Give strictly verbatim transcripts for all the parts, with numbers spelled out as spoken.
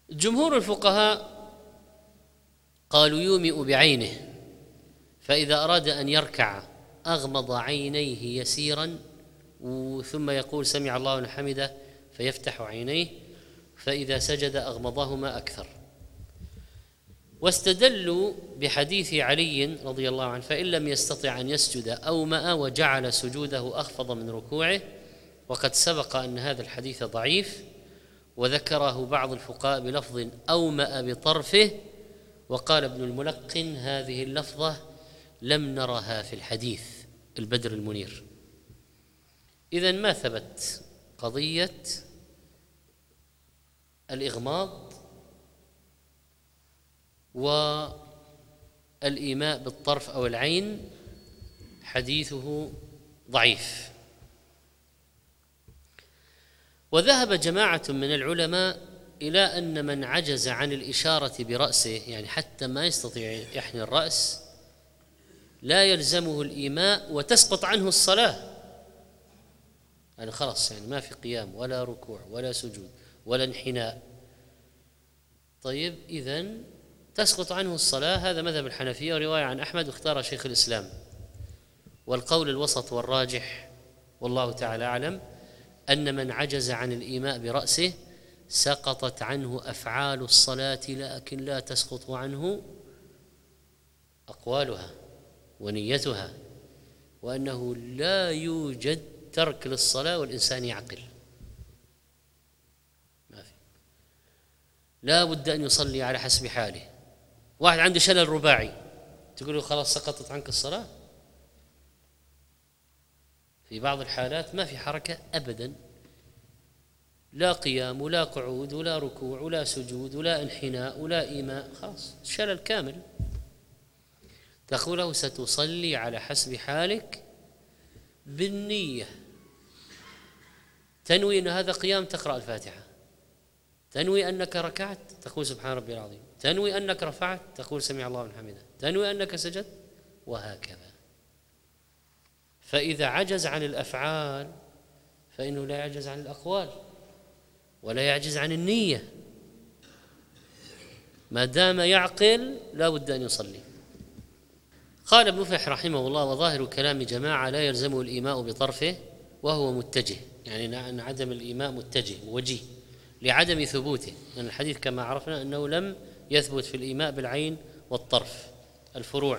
جمهور الفقهاء قالوا يومئ بعينه، فإذا أراد أن يركع أغمض عينيه يسيرا ثم يقول سمع الله لمن حمده فيفتح عينيه، فإذا سجد أغمضهما أكثر. واستدلوا بحديث علي رضي الله عنه فإن لم يستطع أن يسجد أومأ وجعل سجوده أخفض من ركوعه، وقد سبق أن هذا الحديث ضعيف، وذكره بعض الفقهاء بلفظ أومأ بطرفه، وقال ابن الملقن هذه اللفظة لم نرها في الحديث البدر المنير. إذن ما ثبت قضية الإغماض والإيماء بالطرف أو العين، حديثه ضعيف. وذهب جماعة من العلماء إلى أن من عجز عن الإشارة برأسه، يعني حتى ما يستطيع يحني الرأس، لا يلزمه الإيماء وتسقط عنه الصلاة، يعني خلاص يعني ما في قيام ولا ركوع ولا سجود ولا انحناء. طيب إذن تسقط عنه الصلاة. هذا مذهب الحنفية ورواية عن أحمد واختار شيخ الإسلام، والقول الوسط والراجح والله تعالى أعلم أن من عجز عن الإيماء برأسه سقطت عنه أفعال الصلاة، لكن لا تسقط عنه أقوالها ونيتها، وأنه لا يوجد ترك للصلاة والإنسان يعقل، ما في، لا بد أن يصلي على حسب حاله. واحد عنده شلل رباعي تقول له خلاص سقطت عنك الصلاة؟ في بعض الحالات ما في حركة أبدا، لا قيام ولا قعود ولا ركوع ولا سجود ولا انحناء ولا إيماء، خلاص شلل كامل. تقول له ستصلي على حسب حالك بالنية، تنوي أن هذا قيام تقرأ الفاتحة، تنوي أنك ركعت تقول سبحان ربي العظيم، تنوي أنك رفعت تقول سمع الله لمن حمده، تنوي أنك سجدت، وهكذا. فإذا عجز عن الأفعال فإنه لا يعجز عن الأقوال ولا يعجز عن النية، ما دام يعقل لا بد أن يصلي. قال ابن مفلح رحمه الله وظاهر كلام جماعة لا يلزمه الإيماء بطرفه وهو متجه، يعني أن عدم الإيماء متجه وجيه لعدم ثبوته، لأن الحديث كما عرفنا أنه لم يثبت في الإيماء بالعين والطرف الفروع.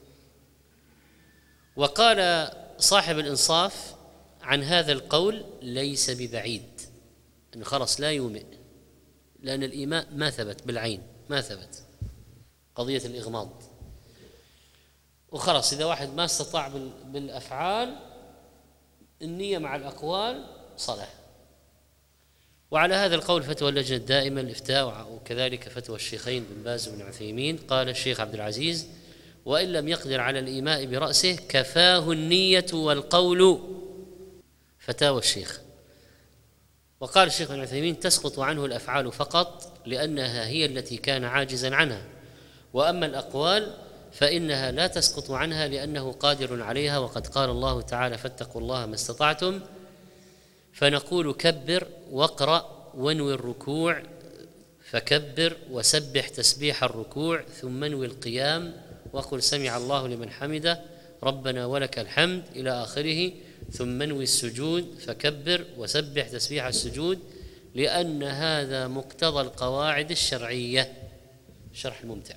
وقال صاحب الإنصاف عن هذا القول ليس ببعيد، أنه خلاص لا يومئ، لأن الإيماء ما ثبت بالعين، ما ثبت قضية الإغماض، وخلاص إذا واحد ما استطاع بالأفعال النية مع الأقوال صلاة. وعلى هذا القول فتوى اللجنة الدائمة للإفتاء، وكذلك فتوى الشيخين بن باز وابن عثيمين. قال الشيخ عبد العزيز وإن لم يقدر على الإيماء برأسه كفاه النية والقول، فتاوى الشيخ. وقال الشيخ ابن عثيمين تسقط عنه الأفعال فقط لأنها هي التي كان عاجزا عنها، وأما الأقوال فإنها لا تسقط عنها لأنه قادر عليها، وقد قال الله تعالى فاتقوا الله ما استطعتم. فنقول كبر واقرأ وانوي الركوع فكبر وسبح تسبيح الركوع، ثم انوي القيام وقل سمع الله لمن حمده ربنا ولك الحمد إلى آخره، ثم انوي السجود فكبر وسبح تسبيح السجود، لأن هذا مقتضى القواعد الشرعية. شرح الممتع.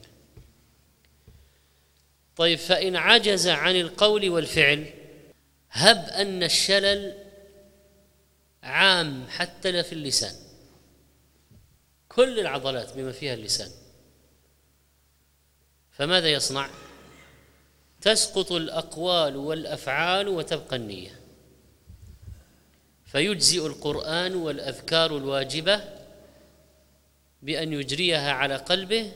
طيب فإن عجز عن القول والفعل، هب أن الشلل عام حتى لا في اللسان، كل العضلات بما فيها اللسان، فماذا يصنع؟ تسقط الأقوال والأفعال وتبقى النية، فيجزئ القرآن والأذكار الواجبة بأن يجريها على قلبه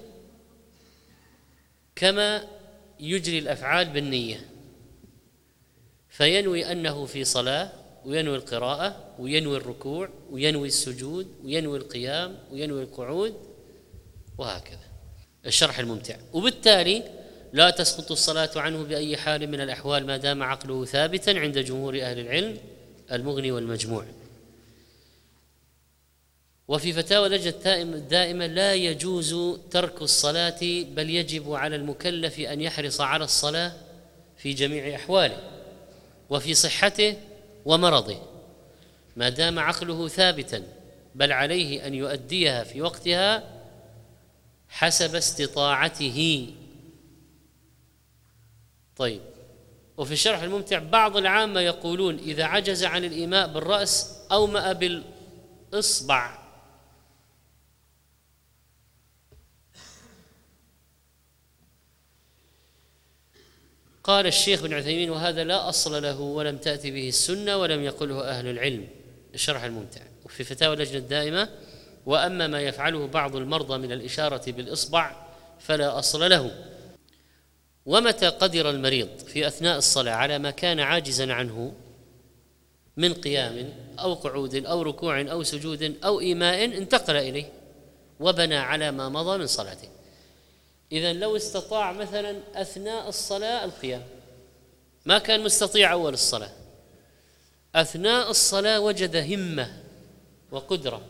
كما يجري الأفعال بالنية، فينوي أنه في صلاة، وينوي القراءة، وينوي الركوع، وينوي السجود، وينوي القيام، وينوي القعود، وهكذا. الشرح الممتع. وبالتالي لا تسقط الصلاة عنه بأي حال من الأحوال ما دام عقله ثابتا عند جمهور أهل العلم، المغني والمجموع. وفي فتاوى اللجنة الدائمة لا يجوز ترك الصلاة، بل يجب على المكلف أن يحرص على الصلاة في جميع أحواله وفي صحته ومرضه ما دام عقله ثابتا، بل عليه أن يؤديها في وقتها حسب استطاعته. طيب، وفي الشرح الممتع بعض العامة يقولون إذا عجز عن الإيماء بالرأس أومأ بالإصبع. قال الشيخ بن عثيمين وهذا لا أصل له ولم تأتي به السنة ولم يقله أهل العلم. الشرح الممتع. وفي فتاوى اللجنة الدائمة وأما ما يفعله بعض المرضى من الإشارة بالإصبع فلا أصل له. ومتى قدر المريض في أثناء الصلاة على ما كان عاجزا عنه من قيام أو قعود أو ركوع أو سجود أو إيماء انتقل إليه وبنى على ما مضى من صلاته. إذن لو استطاع مثلا أثناء الصلاة القيام، ما كان مستطيع أول الصلاة، أثناء الصلاة وجد همة وقدرة،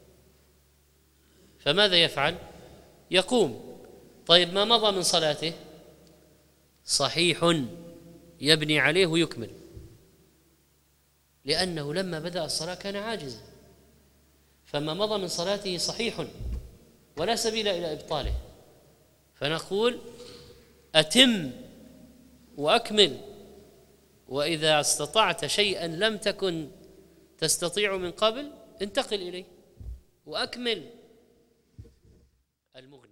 فماذا يفعل؟ يقوم. طيب ما مضى من صلاته صحيح، يبني عليه ويكمل، لأنه لما بدأ الصلاة كان عاجزا، فما مضى من صلاته صحيح ولا سبيل إلى إبطاله، فنقول أتم وأكمل. وإذا استطعت شيئا لم تكن تستطيع من قبل انتقل إليه وأكمل. المغني.